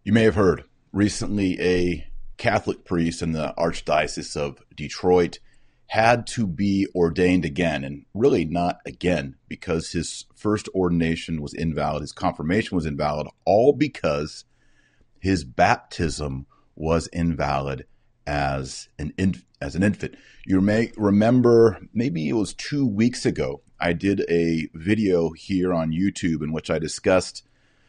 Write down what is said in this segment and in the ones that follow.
You may have heard recently a Catholic priest in the Archdiocese of Detroit had to be ordained again, and really not again, because his first ordination was invalid, his confirmation was invalid, all because his baptism was invalid as an infant. You may remember, maybe it was 2 weeks ago, I did a video here on YouTube in which I discussed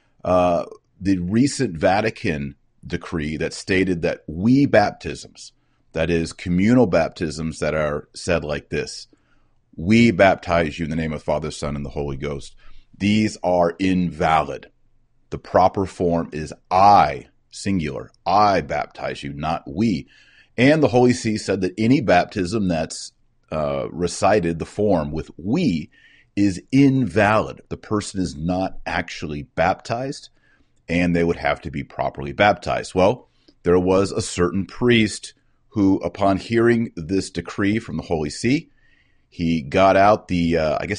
the recent Vatican decree that stated that we baptisms, that is communal baptisms that are said like this: we baptize you in the name of the Father, Son, and the Holy Ghost. These are invalid. The proper form is I, singular. I baptize you, not we. And the Holy See said that any baptism that's recited the form with we is invalid. The person is not actually baptized, and they would have to be properly baptized. Well, there was a certain priest who, upon hearing this decree from the Holy See, he got out the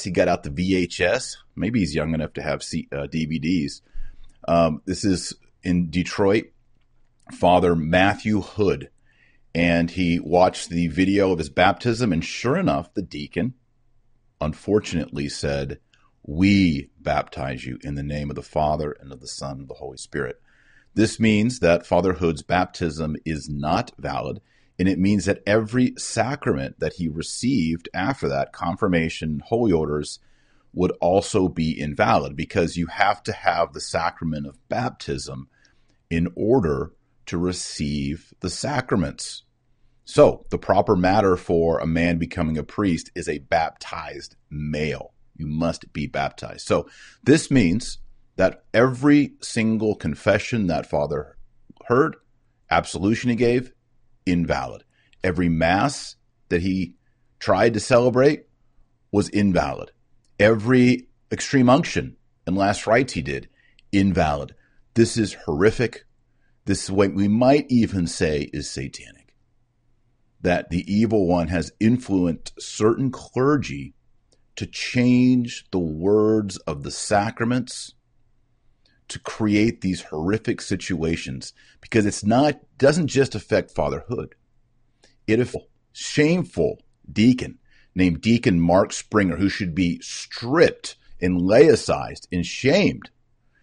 VHS. Maybe he's young enough to have DVDs. This is in Detroit, Father Matthew Hood. And he watched the video of his baptism, and sure enough, the deacon, unfortunately, said, "We baptize you in the name of the Father and of the Son and of the Holy Spirit." This means that Father Hood's baptism is not valid, and it means that every sacrament that he received after that, confirmation, holy orders, would also be invalid, because you have to have the sacrament of baptism in order to receive the sacraments. So the proper matter for a man becoming a priest is a baptized male. You must be baptized. So this means that every single confession that Father heard, absolution he gave, invalid. Every mass that he tried to celebrate was invalid. Every extreme unction and last rites he did, invalid. This is horrific. This is what we might even say is satanic. That the evil one has influenced certain clergy to change the words of the sacraments to create these horrific situations, because doesn't just affect Father Hood. It affects a shameful deacon named Deacon Mark Springer, who should be stripped and laicized and shamed.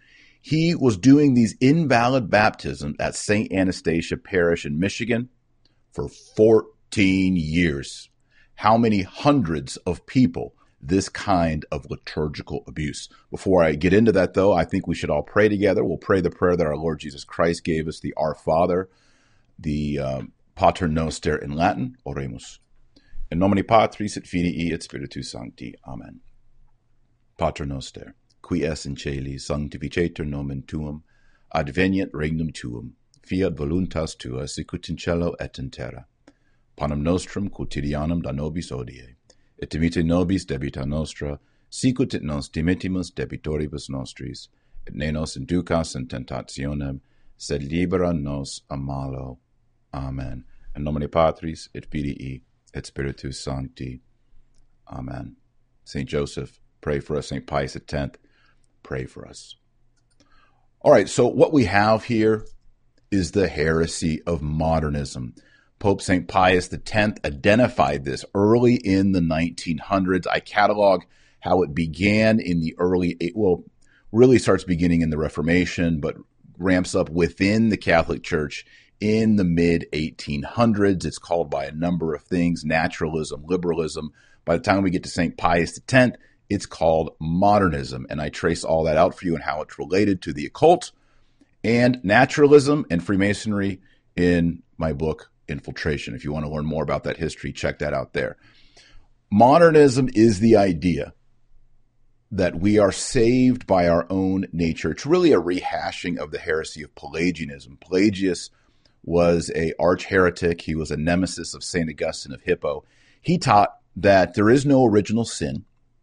He was doing these invalid baptisms at St. Anastasia Parish in Michigan for 14 years. How many hundreds of people this kind of liturgical abuse? Before I get into that, though, I think we should all pray together. We'll pray the prayer that our Lord Jesus Christ gave us, the Our Father, the Pater Noster in Latin. Oremus. In nomine Patris et Filii et Spiritus Sancti. Amen. Pater Noster, qui es in caeli, sanctificetur nomen tuum, adveniat regnum tuum, fiat voluntas tua, sicut in cielo et in terra. Panem nostrum quotidianum da nobis hodie, et dimitte nobis debita nostra, sicut et nos dimittimus debitoribus nostris, et ne nos inducas in tentationem, sed libera nos a malo. Amen. In nomine Patris et Filii et Spiritus Sancti. Amen. Saint Joseph, pray for us. Saint Pius X, pray for us. All right, so what we have here is the heresy of modernism. Pope St. Pius X identified this early in the 1900s. I catalog how it began in the really starts beginning in the Reformation, but ramps up within the Catholic Church in the mid-1800s. It's called by a number of things: naturalism, liberalism. By the time we get to St. Pius X, it's called modernism, and I trace all that out for you and how it's related to the occult and naturalism and Freemasonry in my book, Infiltration. If you want to learn more about that history, check that out there. Modernism is the idea that we are saved by our own nature. It's really a rehashing of the heresy of Pelagianism. Pelagius was an arch heretic. He was a nemesis of St. Augustine of Hippo. He taught that there is no original sin.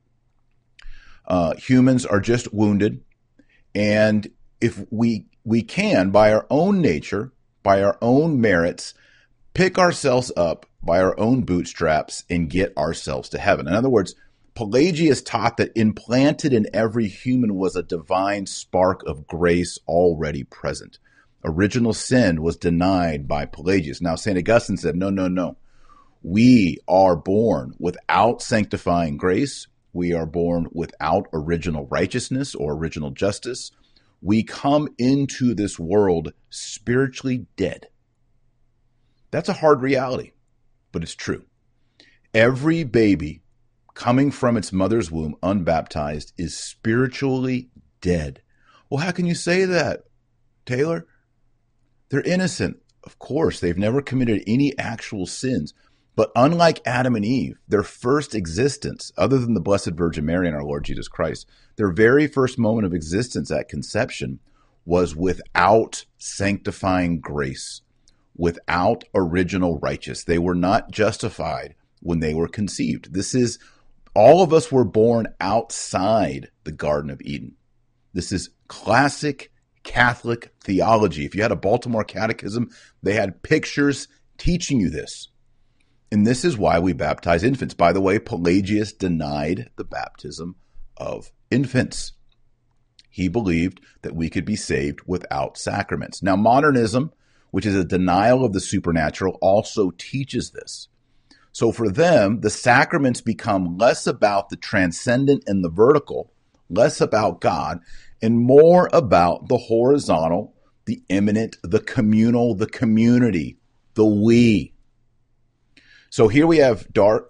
Humans are just wounded. And if we can, by our own nature, by our own merits, pick ourselves up by our own bootstraps and get ourselves to heaven. In other words, Pelagius taught that implanted in every human was a divine spark of grace already present. Original sin was denied by Pelagius. Now, St. Augustine said, no, no, no. We are born without sanctifying grace. We are born without original righteousness or original justice. We come into this world spiritually dead. That's a hard reality, but it's true. Every baby coming from its mother's womb unbaptized is spiritually dead. Well, how can you say that, Taylor? They're innocent. Of course, they've never committed any actual sins. But unlike Adam and Eve, their first existence, other than the Blessed Virgin Mary and our Lord Jesus Christ, their very first moment of existence at conception was without sanctifying grace, without original righteous. They were not justified when they were conceived. All of us were born outside the Garden of Eden. This is classic Catholic theology. If you had a Baltimore Catechism, they had pictures teaching you this. And this is why we baptize infants. By the way, Pelagius denied the baptism of infants. He believed that we could be saved without sacraments. Now, modernism, which is a denial of the supernatural, also teaches this. So for them, the sacraments become less about the transcendent and the vertical, less about God, and more about the horizontal, the immanent, the communal, the community, the we. So here we have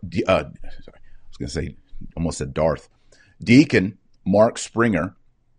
Deacon Mark Springer.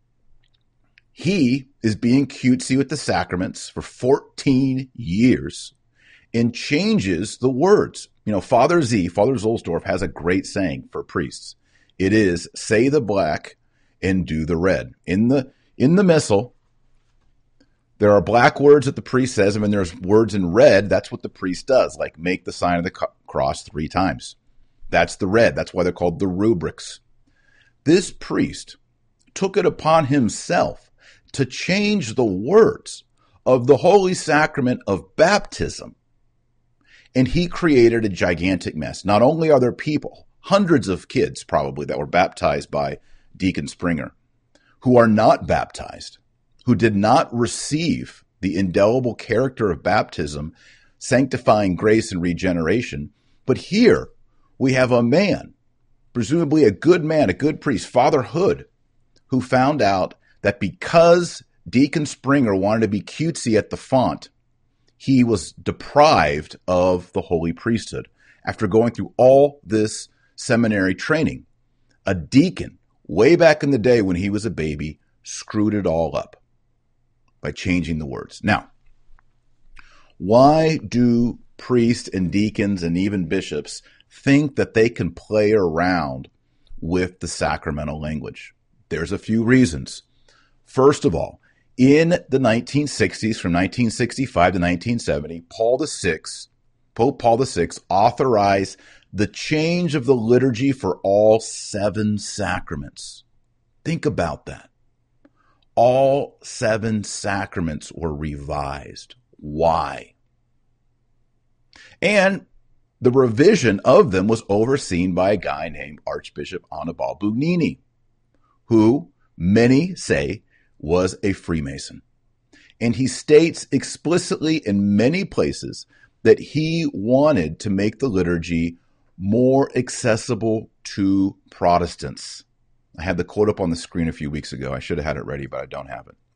He is being cutesy with the sacraments for 14 years and changes the words. You know, Father Zuhlsdorf has a great saying for priests. It is, say the black and do the red. In the missal, there are black words that the priest says, and when there's words in red, that's what the priest does, like make the sign of the cross 3 times. That's the red. That's why they're called the rubrics. This priest took it upon himself to change the words of the Holy Sacrament of baptism, and he created a gigantic mess. Not only are there people, hundreds of kids probably, that were baptized by Deacon Springer, who are not baptized, who did not receive the indelible character of baptism, sanctifying grace and regeneration. But here we have a man, presumably a good man, a good priest, Father Hood, who found out that because Deacon Springer wanted to be cutesy at the font, he was deprived of the holy priesthood. After going through all this seminary training, a deacon, way back in the day when he was a baby, screwed it all up by changing the words. Now, why do priests and deacons and even bishops think that they can play around with the sacramental language? There's a few reasons. First of all, in the 1960s, from 1965 to 1970, Pope Paul VI authorized the change of the liturgy for all 7 sacraments. Think about that. All 7 sacraments were revised. Why? And the revision of them was overseen by a guy named Archbishop Annibale Bugnini, who many say was a Freemason. And he states explicitly in many places that he wanted to make the liturgy more accessible to Protestants. I had the quote up on the screen a few weeks ago. I should have had it ready, but I don't have it.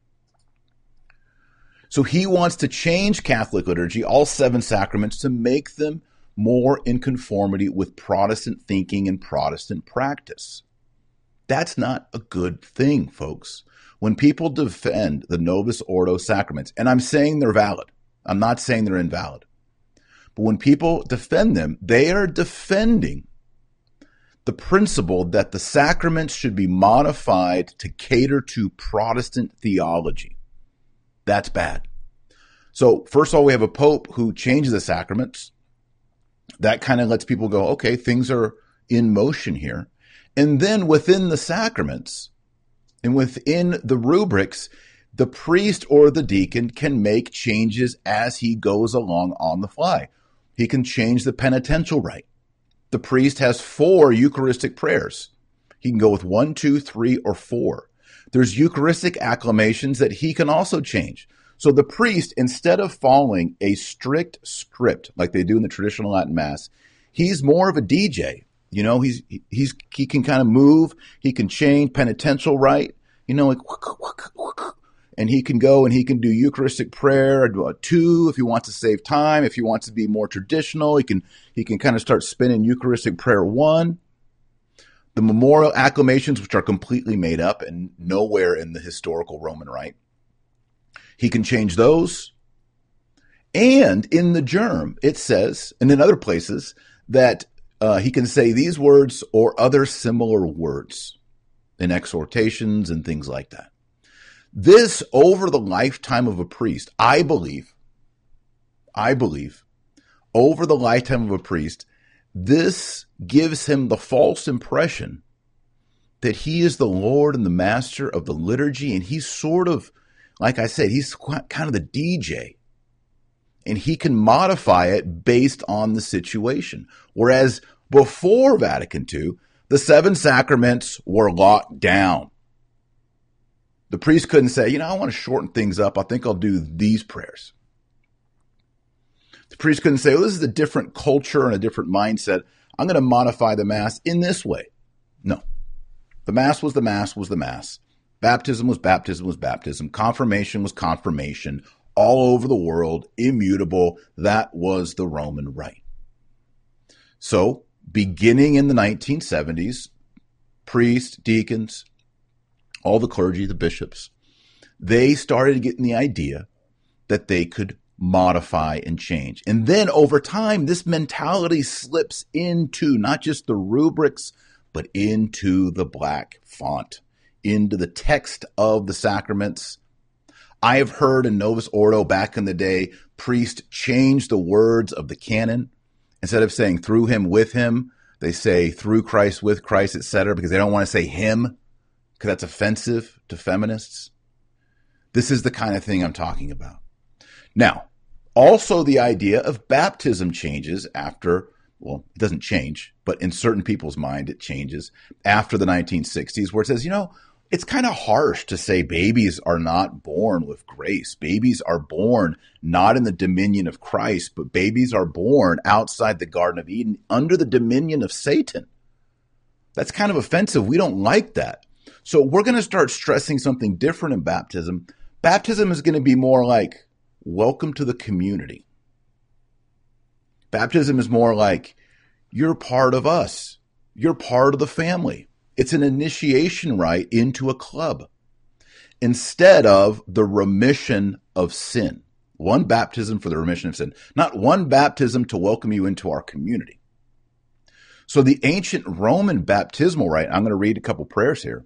So he wants to change Catholic liturgy, all 7 sacraments, to make them more in conformity with Protestant thinking and Protestant practice. That's not a good thing, folks. When people defend the Novus Ordo sacraments, and I'm saying they're valid, I'm not saying they're invalid, but when people defend them, they are defending the principle that the sacraments should be modified to cater to Protestant theology. That's bad. So first of all, we have a pope who changes the sacraments. That kind of lets people go, okay, things are in motion here. And then within the sacraments and within the rubrics, the priest or the deacon can make changes as he goes along on the fly. He can change the penitential rite. The priest has 4 Eucharistic prayers. He can go with 1, 2, 3, or 4. There's Eucharistic acclamations that he can also change. So the priest, instead of following a strict script like they do in the traditional Latin Mass, he's more of a DJ. You know, he can kind of move, he can change penitential rite, you know, like, and he can go and he can do Eucharistic prayer, a 2 if he wants to save time. If he wants to be more traditional, he can kind of start spinning Eucharistic prayer 1. The memorial acclamations, which are completely made up and nowhere in the historical Roman rite, he can change those. And in the Germ, it says, and in other places, that he can say these words or other similar words in exhortations and things like that. This, over the lifetime of a priest, I believe, over the lifetime of a priest, this gives him the false impression that he is the Lord and the master of the liturgy, and he's sort of, like I said, he's kind of the DJ, and he can modify it based on the situation. Whereas before Vatican II, the 7 sacraments were locked down. The priest couldn't say, I want to shorten things up. I think I'll do these prayers. The priest couldn't say, well, this is a different culture and a different mindset. I'm going to modify the Mass in this way. No. The Mass was the Mass was the Mass. Baptism was baptism was baptism. Confirmation was confirmation. All over the world, immutable. That was the Roman rite. So, beginning in the 1970s, priests, deacons, all the clergy, the bishops, they started getting the idea that they could modify and change. And then over time, this mentality slips into not just the rubrics, but into the black font, into the text of the sacraments. I have heard in Novus Ordo back in the day, priests change the words of the canon. Instead of saying through him, with him, they say through Christ, with Christ, etc., because they don't want to say him, because that's offensive to feminists. This is the kind of thing I'm talking about. Now, also the idea of baptism changes after, well, it doesn't change, but in certain people's mind it changes after the 1960s, where it says, it's kind of harsh to say babies are not born with grace. Babies are born not in the dominion of Christ, but babies are born outside the Garden of Eden under the dominion of Satan. That's kind of offensive. We don't like that. So we're going to start stressing something different in baptism. Baptism is going to be more like, welcome to the community. Baptism is more like, you're part of us. You're part of the family. It's an initiation rite into a club instead of the remission of sin. One baptism for the remission of sin, not one baptism to welcome you into our community. So the ancient Roman baptismal rite, I'm going to read a couple prayers here.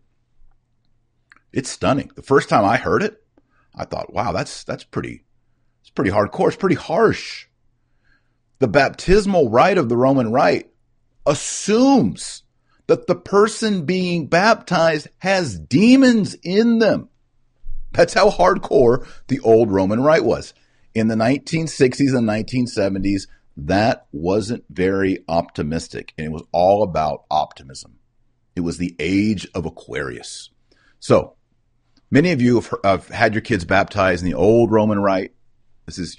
It's stunning. The first time I heard it, I thought, wow, that's pretty hardcore. It's pretty harsh. The baptismal rite of the Roman rite assumes that the person being baptized has demons in them. That's how hardcore the old Roman rite was. In the 1960s and 1970s, that wasn't very optimistic, and it was all about optimism. It was the age of Aquarius. So, many of you have had your kids baptized in the old Roman rite. This is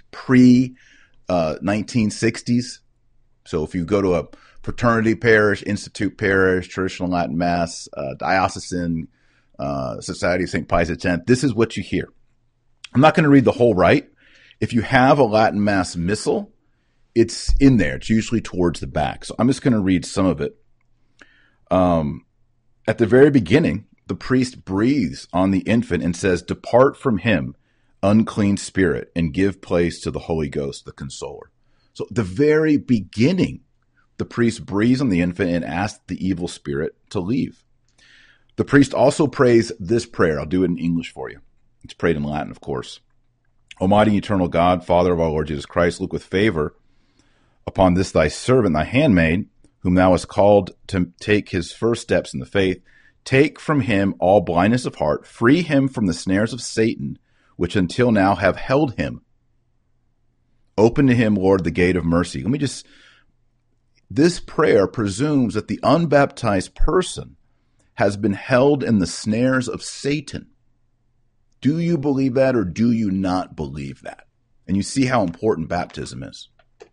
pre-1960s. So if you go to a fraternity parish, institute parish, traditional Latin Mass, diocesan, Society of St. Pius X, this is what you hear. I'm not going to read the whole rite. If you have a Latin Mass missal, it's in there. It's usually towards the back. So I'm just going to read some of it. At the very beginning, the priest breathes on the infant and says, "Depart from him, unclean spirit, and give place to the Holy Ghost, the Consoler." So the very beginning, the priest breathes on the infant and asks the evil spirit to leave. The priest also prays this prayer. I'll do it in English for you. It's prayed in Latin, of course. "Almighty eternal God, Father of our Lord Jesus Christ, look with favor upon this thy servant, thy handmaid, whom thou hast called to take his first steps in the faith. Take from him all blindness of heart. Free him from the snares of Satan, which until now have held him. Open to him, Lord, the gate of mercy." This prayer presumes that the unbaptized person has been held in the snares of Satan. Do you believe that, or do you not believe that? And you see how important baptism is.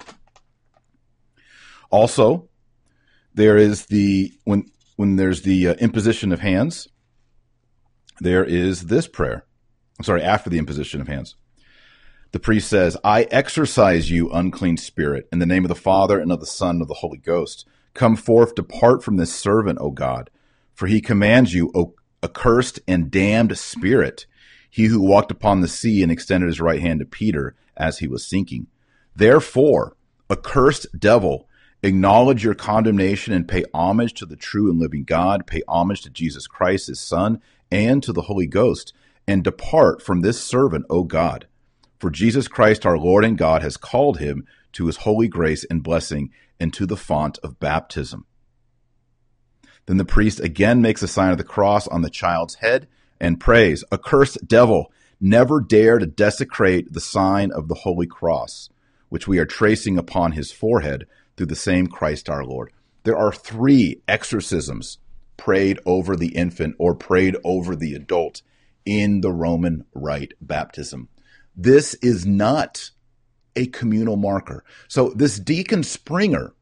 Also, there is when there's the imposition of hands, there is this prayer. I'm sorry, after the imposition of hands. The priest says, I exorcise you, unclean spirit, in the name of the Father and of the Son and of the Holy Ghost. Come forth, depart from this servant, O God. For he commands you, O accursed and damned spirit, he who walked upon the sea and extended his right hand to Peter as he was sinking. Therefore, accursed devil, acknowledge your condemnation and pay homage to the true and living God. Pay homage to Jesus Christ, his Son, and to the Holy Ghost, and depart from this servant, O God. For Jesus Christ, our Lord and God, has called him to his holy grace and blessing and to the font of baptism. Then the priest again makes a sign of the cross on the child's head and prays, accursed devil, never dare to desecrate the sign of the holy cross, which we are tracing upon his forehead through the same Christ our Lord. There are 3 exorcisms prayed over the infant or prayed over the adult in the Roman Rite baptism. This is not a communal marker. So this Deacon Springer,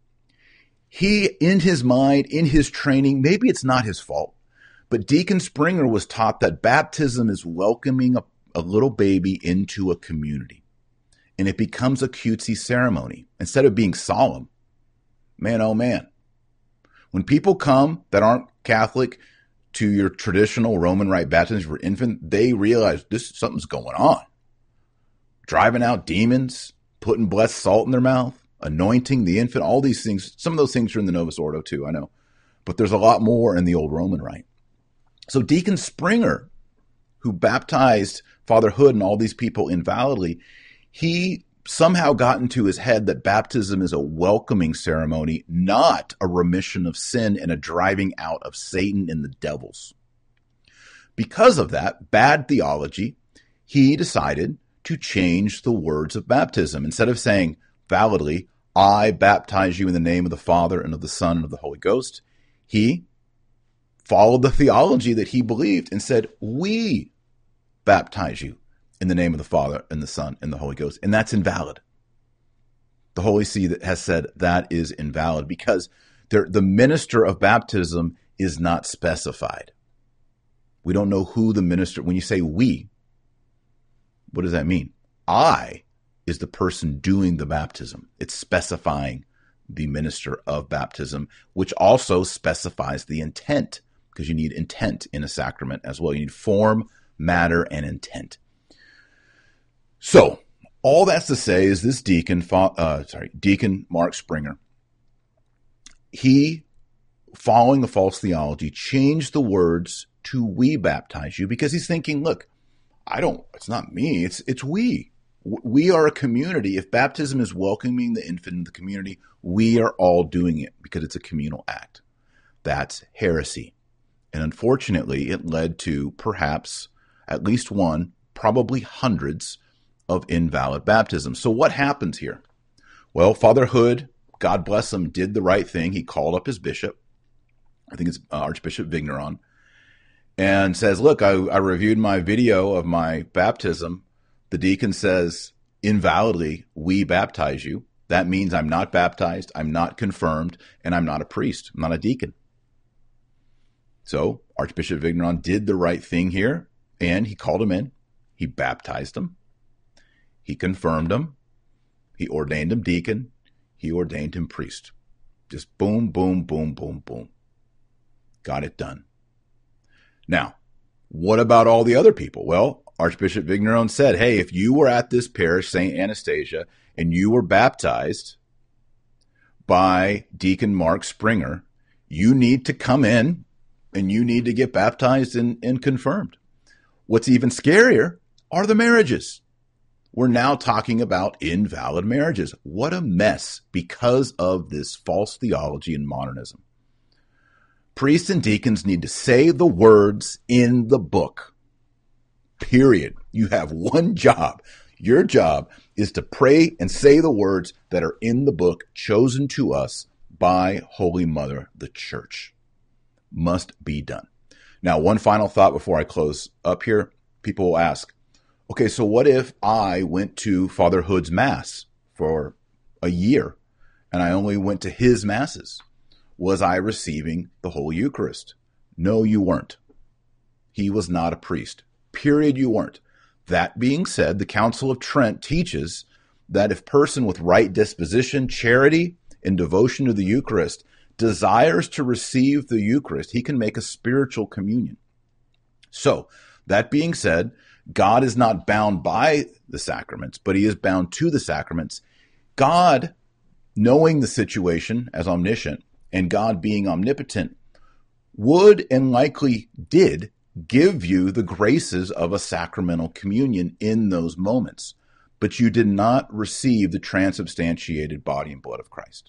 he, in his mind, in his training, maybe it's not his fault, but Deacon Springer was taught that baptism is welcoming a little baby into a community. And it becomes a cutesy ceremony instead of being solemn. Man, oh man. When people come that aren't Catholic to your traditional Roman Rite baptism for infant, they realize something's going on. Driving out demons, putting blessed salt in their mouth, anointing the infant, all these things. Some of those things are in the Novus Ordo too, I know. But there's a lot more in the old Roman Rite. So Deacon Springer, who baptized Father Hood and all these people invalidly, he somehow got into his head that baptism is a welcoming ceremony, not a remission of sin and a driving out of Satan and the devils. Because of that bad theology, he decided to change the words of baptism. Instead of saying validly, I baptize you in the name of the Father and of the Son and of the Holy Ghost, he followed the theology that he believed and said, we baptize you in the name of the Father and the Son and the Holy Ghost. And that's invalid. The Holy See has said that is invalid because the minister of baptism is not specified. We don't know who the minister, when you say we, what does that mean? I is the person doing the baptism. It's specifying the minister of baptism, which also specifies the intent, because you need intent in a sacrament as well. You need form, matter, and intent. So, all that's to say is this Deacon Mark Springer, he, following the false theology, changed the words to we baptize you because he's thinking, look, it's not me, it's we. We are a community. If baptism is welcoming the infant in the community, we are all doing it because it's a communal act. That's heresy. And unfortunately, it led to perhaps at least one, probably hundreds of invalid baptisms. So what happens here? Well, Father Hood, God bless him, did the right thing. He called up his bishop. I think it's Archbishop Vigneron, and says, look, I reviewed my video of my baptism. The deacon says, invalidly, we baptize you. That means I'm not baptized, I'm not confirmed, and I'm not a priest. I'm not a deacon. So Archbishop Vigneron did the right thing here, and he called him in. He baptized him. He confirmed him. He ordained him deacon. He ordained him priest. Just boom, boom, boom, boom, boom. Got it done. Now, what about all the other people? Well, Archbishop Vigneron said, hey, if you were at this parish, St. Anastasia, and you were baptized by Deacon Mark Springer, you need to come in and you need to get baptized and confirmed. What's even scarier are the marriages. We're now talking about invalid marriages. What a mess because of this false theology and modernism. Priests and deacons need to say the words in the book. Period. You have one job. Your job is to pray and say the words that are in the book chosen to us by Holy Mother, the Church. Must be done. Now, one final thought before I close up here. people will ask, okay, so what if I went to Father Hood's Mass for a year and I only went to his Masses? Was I receiving the Holy Eucharist? No, you weren't. He was not a priest. Period, you weren't. That being said, the Council of Trent teaches that if person with right disposition, charity, and devotion to the Eucharist desires to receive the Eucharist, he can make a spiritual communion. So, that being said, God is not bound by the sacraments, but he is bound to the sacraments. God, knowing the situation as omniscient, and God being omnipotent, would and likely did give you the graces of a sacramental communion in those moments, but you did not receive the transubstantiated body and blood of Christ.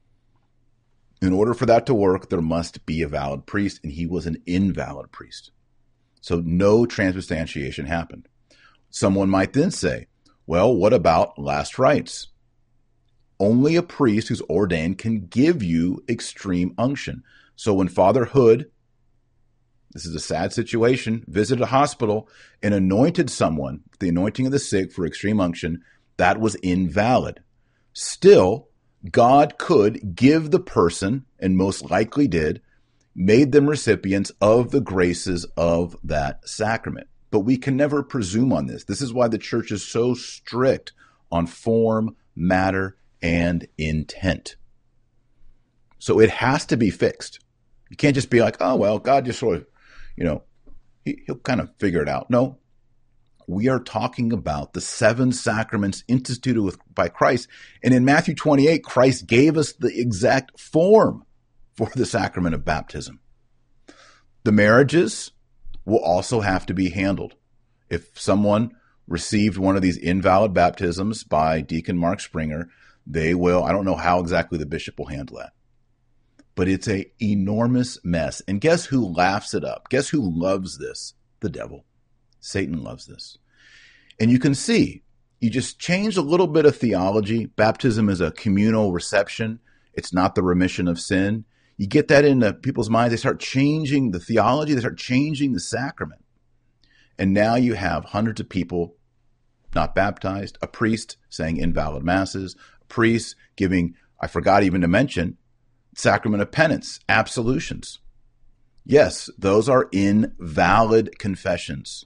In order for that to work, there must be a valid priest, and he was an invalid priest. So no transubstantiation happened. Someone might then say, well, what about last rites? Only a priest who's ordained can give you extreme unction. So when Father Hood, this is a sad situation, visited a hospital and anointed someone, the anointing of the sick for extreme unction, that was invalid. Still, God could give the person, and most likely did, made them recipients of the graces of that sacrament. But we can never presume on this. This is why the church is so strict on form, matter, and intent. So it has to be fixed. You can't just be like, oh, well, God just sort of, he'll kind of figure it out. No, we are talking about the 7 sacraments instituted by Christ. And in Matthew 28, Christ gave us the exact form for the sacrament of baptism. The marriages will also have to be handled. If someone received one of these invalid baptisms by Deacon Mark Springer, they will, I don't know how exactly the bishop will handle that, but it's an enormous mess. And guess who laughs it up? Guess who loves this? The devil. Satan loves this. And you can see, you just change a little bit of theology. Baptism is a communal reception. It's not the remission of sin. You get that into people's minds. They start changing the theology. They start changing the sacrament. And now you have hundreds of people not baptized, a priest saying invalid masses, a priest giving, I forgot even to mention, sacrament of penance, absolutions. Yes, those are invalid confessions.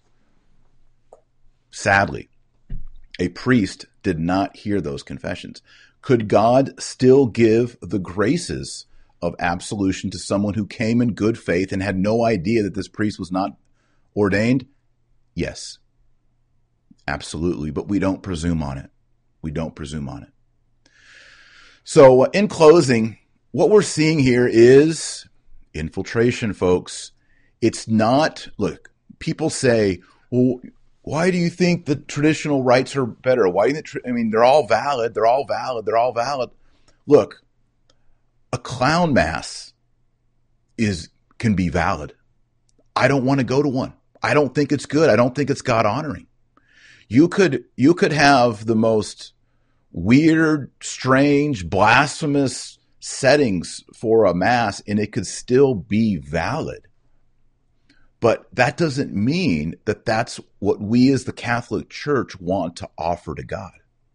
Sadly, a priest did not hear those confessions. Could God still give the graces of absolution to someone who came in good faith and had no idea that this priest was not ordained? Yes, absolutely. But we don't presume on it. We don't presume on it. So in closing, what we're seeing here is infiltration, folks. It's not, look, people say, well, why do you think the traditional rites are better? Why do you think, they're all valid. They're all valid. They're all valid. Look, a clown mass can be valid. I don't want to go to one. I don't think it's good. I don't think it's God honoring. You could have the most weird, strange, blasphemous settings for a mass and it could still be valid. But that doesn't mean that that's what we as the Catholic Church want to offer to God.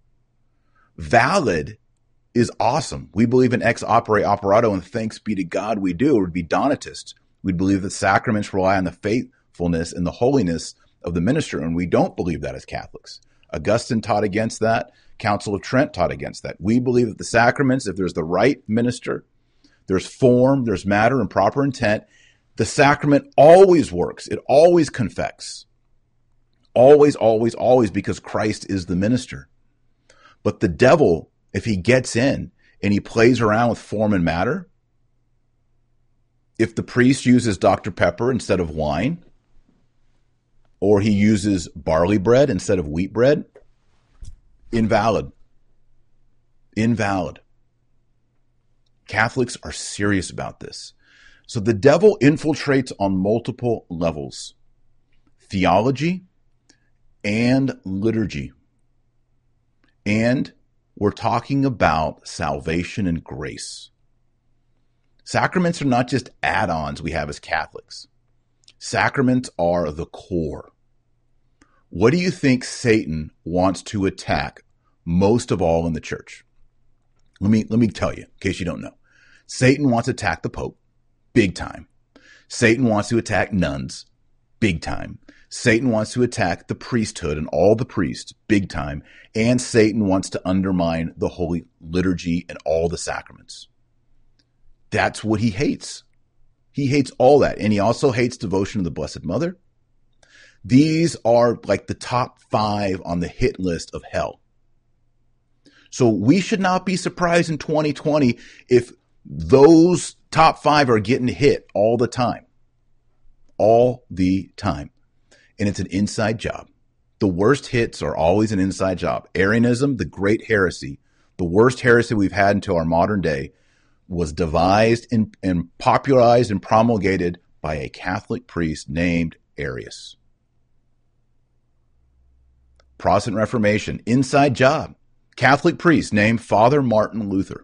Valid is awesome. We believe in ex opere operato, and thanks be to God we do. It would be Donatist. We'd believe that sacraments rely on the faithfulness and the holiness of the minister, and we don't believe that as Catholics. Augustine taught against that. Council of Trent taught against that. We believe that the sacraments, if there's the right minister, there's form, there's matter, and proper intent, the sacrament always works. It always confects. Always, always, always, because Christ is the minister. But the devil, if he gets in and he plays around with form and matter, if the priest uses Dr. Pepper instead of wine, or he uses barley bread instead of wheat bread, invalid. Invalid. Catholics are serious about this. So the devil infiltrates on multiple levels: theology and liturgy. And we're talking about salvation and grace. Sacraments are not just add-ons we have as Catholics. Sacraments are the core. What do you think Satan wants to attack most of all in the church? Let me tell you, in case you don't know. Satan wants to attack the Pope, big time. Satan wants to attack nuns, big time. Satan wants to attack the priesthood and all the priests, big time. And Satan wants to undermine the Holy Liturgy and all the sacraments. That's what he hates. He hates all that. And he also hates devotion to the Blessed Mother. These are like the top 5 on the hit list of hell. So we should not be surprised in 2020 if those top 5 are getting hit all the time. All the time. And it's an inside job. The worst hits are always an inside job. Arianism, the great heresy, the worst heresy we've had until our modern day, was devised and popularized and promulgated by a Catholic priest named Arius. Protestant Reformation, inside job. Catholic priest named Father Martin Luther.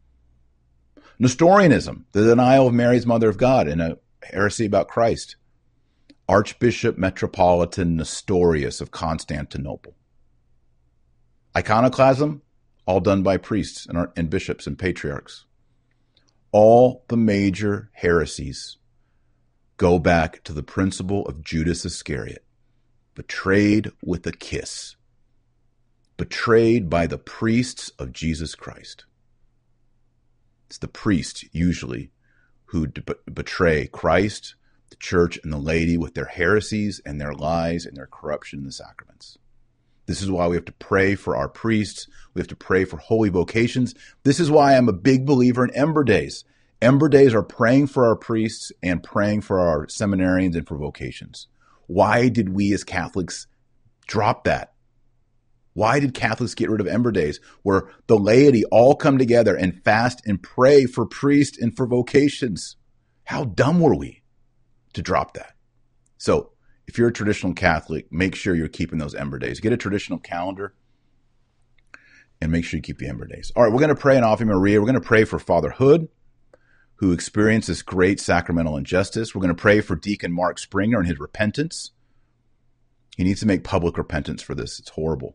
Nestorianism, the denial of Mary's Mother of God and a heresy about Christ. Archbishop Metropolitan Nestorius of Constantinople. Iconoclasm, all done by priests and bishops and patriarchs. All the major heresies go back to the principle of Judas Iscariot, betrayed with a kiss, betrayed by the priests of Jesus Christ. It's the priests usually who betray Christ, the church, and the laity with their heresies and their lies and their corruption in the sacraments. This is why we have to pray for our priests. We have to pray for holy vocations. This is why I'm a big believer in Ember Days. Ember Days are praying for our priests and praying for our seminarians and for vocations. Why did we as Catholics drop that? Why did Catholics get rid of Ember Days, where the laity all come together and fast and pray for priests and for vocations? How dumb were we to drop that? So if you're a traditional Catholic, make sure you're keeping those Ember Days. Get a traditional calendar and make sure you keep the Ember Days. All right, we're going to pray an Ave Maria. We're going to pray for Father Hood, who experienced this great sacramental injustice. We're going to pray for Deacon Mark Springer and his repentance. He needs to make public repentance for this. It's horrible.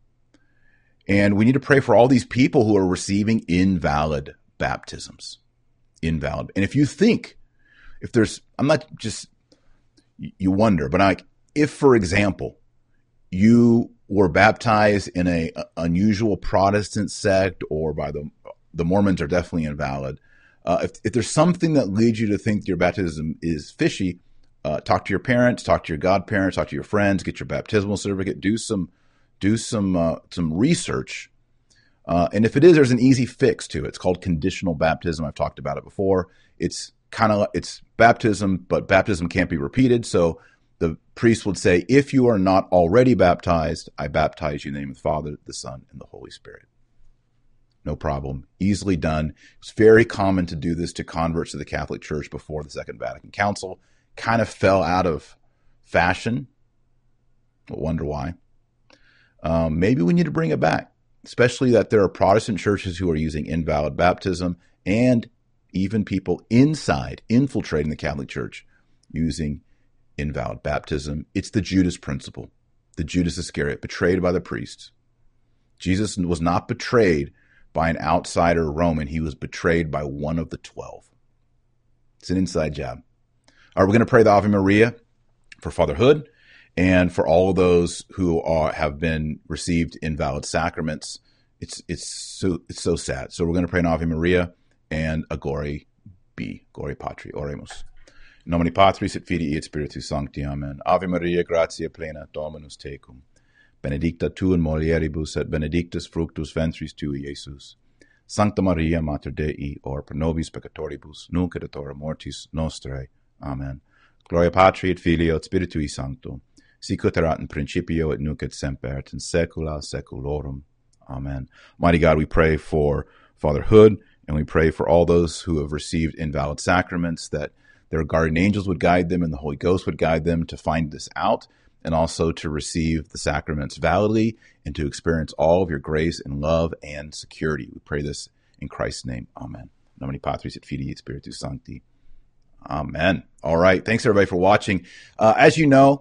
And we need to pray for all these people who are receiving invalid baptisms. Invalid. And if you think, if there's, I'm not just, you wonder, but like, if, for example, you were baptized in a unusual Protestant sect, or by the Mormons are definitely invalid. If there's something that leads you to think your baptism is fishy, talk to your parents, talk to your godparents, talk to your friends, get your baptismal certificate, do some research. And if it is, there's an easy fix to it. It's called conditional baptism. I've talked about it before. It's baptism, but baptism can't be repeated. So the priest would say, if you are not already baptized, I baptize you in the name of the Father, the Son, and the Holy Spirit. No problem. Easily done. It's very common to do this to converts to the Catholic Church before the Second Vatican Council. Kind of fell out of fashion. I wonder why. Maybe we need to bring it back, especially that there are Protestant churches who are using invalid baptism, and even people inside infiltrating the Catholic Church using invalid baptism. It's the Judas principle, the Judas Iscariot, betrayed by the priests. Jesus was not betrayed by an outsider Roman. He was betrayed by one of the 12. It's an inside job. All right, we're going to pray the Ave Maria for Father Hood and for all of those who have been received invalid sacraments. It's so sad. So we're going to pray an Ave Maria and a Glory Patri. Oremus. In nomine Patris et Filii et Spiritus Sancti. Amen. Ave Maria, gratia plena, Dominus tecum. Benedicta tu in mulieribus et benedictus fructus ventris tui, Iesus. Sancta Maria, Mater Dei, ora pro nobis peccatoribus, nunc et hora mortis nostrae. Amen. Gloria Patri et Filio et Spiritui Sancto, sic ut erat in principio et nunc et semper et in saecula saeculorum. Amen. Mighty God, we pray for Father Hood, and we pray for all those who have received invalid sacraments, that their guardian angels would guide them and the Holy Ghost would guide them to find this out, and also to receive the sacraments validly and to experience all of your grace and love and security. We pray this in Christ's name. Amen. In nomine Patris et Filii et Spiritus Sancti. Amen. All right. Thanks, everybody, for watching. As you know,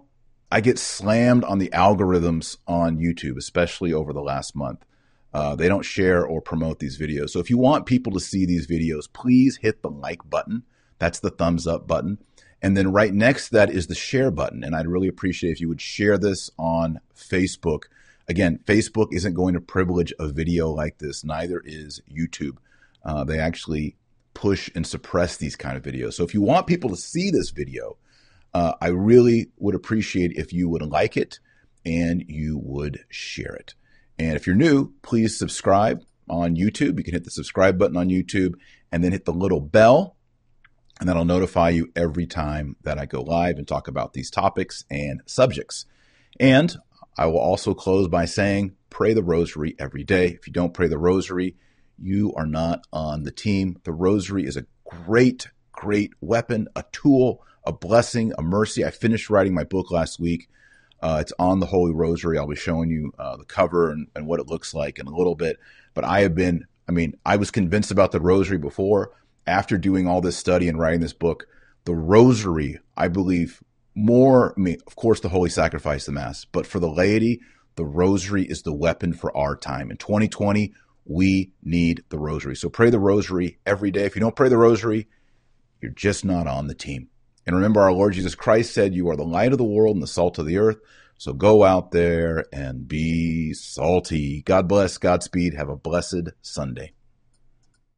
I get slammed on the algorithms on YouTube, especially over the last month. They don't share or promote these videos. So if you want people to see these videos, please hit the like button. That's the thumbs up button. And then right next to that is the share button. And I'd really appreciate if you would share this on Facebook. Again, Facebook isn't going to privilege a video like this. Neither is YouTube. They actually push and suppress these kind of videos. So if you want people to see this video, I really would appreciate if you would like it and you would share it. And if you're new, please subscribe on YouTube. You can hit the subscribe button on YouTube and then hit the little bell, and that'll notify you every time that I go live and talk about these topics and subjects. And I will also close by saying, pray the rosary every day. If you don't pray the rosary, you are not on the team. The rosary is a great, great weapon, a tool, a blessing, a mercy. I finished writing my book last week. It's on the Holy Rosary. I'll be showing you the cover and what it looks like in a little bit. But I was convinced about the rosary before. After doing all this study and writing this book, the rosary, I believe of course, the Holy Sacrifice, the Mass, but for the laity, the rosary is the weapon for our time. In 2020, we need the rosary. So pray the rosary every day. If you don't pray the rosary, you're just not on the team. And remember, our Lord Jesus Christ said, you are the light of the world and the salt of the earth. So go out there and be salty. God bless. Godspeed. Have a blessed Sunday.